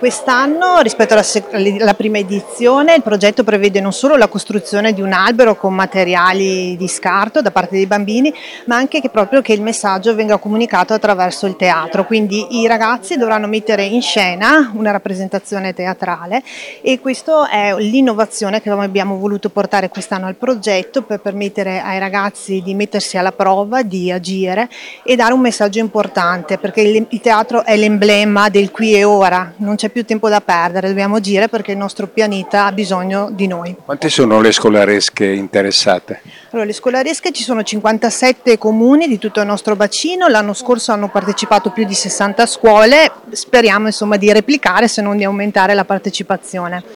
Quest'anno, rispetto alla prima edizione, il progetto prevede non solo la costruzione di un albero con materiali di scarto da parte dei bambini, ma anche che il messaggio venga comunicato attraverso il teatro. Quindi i ragazzi dovranno mettere in scena una rappresentazione teatrale e questa è l'innovazione che abbiamo voluto portare quest'anno al progetto per permettere ai ragazzi di mettersi alla prova, di agire e dare un messaggio importante, perché il teatro è l'emblema del qui e ora, non c'è più tempo da perdere, dobbiamo agire perché il nostro pianeta ha bisogno di noi. Quante sono le scolaresche interessate? Allora, le scolaresche ci sono 57 comuni di tutto il nostro bacino, l'anno scorso hanno partecipato più di 60 scuole, speriamo insomma di replicare se non di aumentare la partecipazione.